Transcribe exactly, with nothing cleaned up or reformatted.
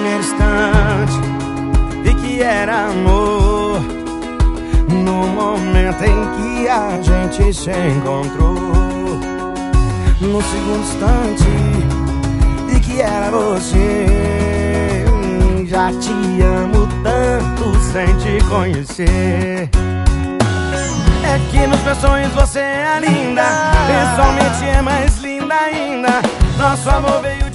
primeiro instante vi que era amor. No momento em que a gente se encontrou, no segundo instante vi que era você. Já te amo tanto sem te conhecer. É que nos meus sonhos você é linda, pessoalmente é mais linda ainda. Nosso amor veio de